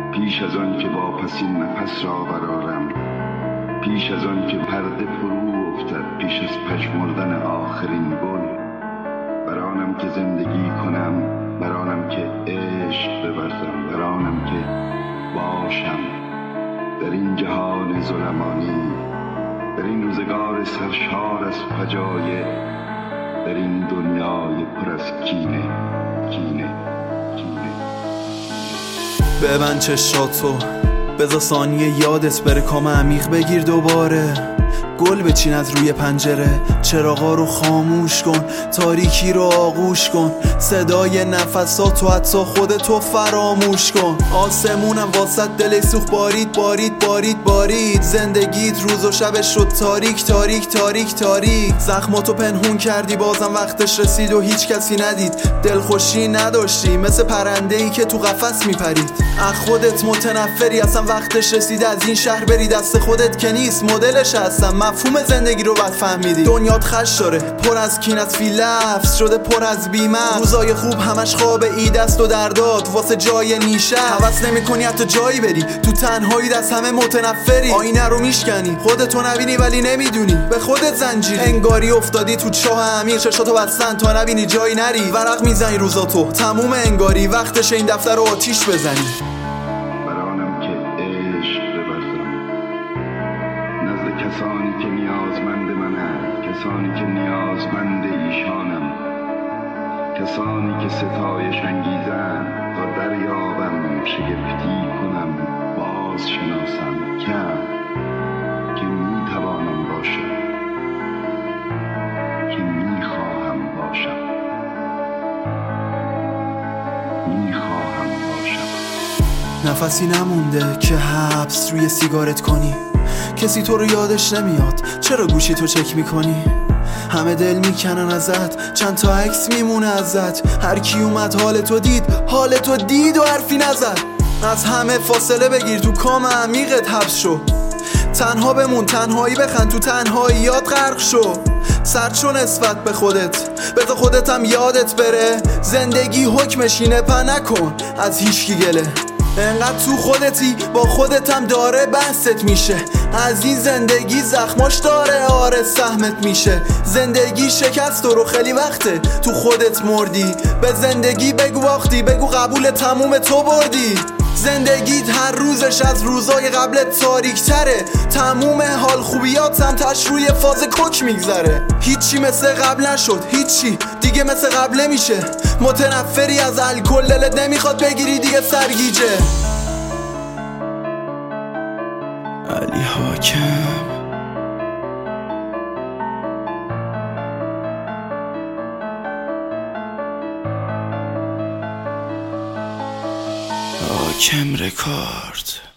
پیش از آن که واپسین نفس را برآرم، پیش از آن که پرده فرو افتد، پیش از پژمردن آخرین گل، برآنم که زندگی کنم، برآنم که عشق بورزم، برآنم که باشم در این جهان ظلمانی، در این روزگار سرشار از فجایع، در این دنیای پر از کینه کینه کینه. ببند چشاتو، بذار ثانیه یادت بره، کام عمیق بگیر دوباره، گل بچین از روی پنجره، چراغا رو خاموش کن، تاریکی رو آغوش کن، صدای نفساتو حتی خودتو فراموش کن. آسمونم واسط دل سوخت، بارید بارید بارید بارید، زندگیت روز و شبش شد تاریک تاریک تاریک تاریک، زخماتو پنهون کردی بازم وقتش رسید و هیچ کسی ندید، دلخوشی نداشتی مثل پرنده‌ای که تو قفس میپرید، از خودت متنفری، اصلا وقتش رسید از این شهر بری، دست خودت که نیست مدلش هستم، مفهوم زندگی رو بد فهمیدی، دنیات خش داره پر از کینت، فی لفظ شده پر از بیمه، روزای خوب همش خواب عید است و درداد واسه جای نیشه، حوض نمی کنی حتی جایی بری، تو تنهایی از همه متنفری، آینه رو میشکنی خودتو نبینی ولی نمیدونی به خودت زنجیری، انگاری افتادی تو چاه عمیق، چشاتو بستن تا نبینی جایی نری، ورق میزنی روزاتو تموم انگاری، وقتش این دفتر رو آتیش بزنی. برآنم که عشق بورزم نزد کسانی که نیازمند منند، کسانی که نیازمند ایشانم، کسانی که ستایش انگیزند، تا دریابم شگفتی کنم باز شناسم که میتوانم باشم، که میخواهم باشم، میخواهم باشم. نفسی نمونده که حبس روی سیگارت کنی، کسی تو رو یادش نمیاد، چرا گوشی تو چک میکنی، همه دل میکنن ازت، چند تا عکس میمونه ازت، هر کی اومد حالتو دید و حرفی نزد، از همه فاصله بگیر، تو کام عمیقت حبس شو، تنها بمون، تنهایی بخند، تو تنهاییات غرق شو، سرد شو نسبت به خودت، بذار خودت هم یادت بره، زندگی حکمش اینه، په نکن از هیچکی گله، انقدر تو خودتی با خودت هم داره بحثت میشه، از این زندگی زخماش داره آره سهمت میشه، زندگی شکست رو خیلی وقته تو خودت مردی، به زندگی بگو باختی، بگو قبول تموم تو بردی، زندگیت هر روزش از روزای قبلت تاریک تره، تموم حال خوبیات هم تش روی فاز کوک میگذره، هیچی مثل قبل نشد، هیچی دیگه مثل قبل نمیشه، متنفری از الکل، دلت نمیخواد بگیری دیگه سرگیجه. علی حاکم حاکم رکارد.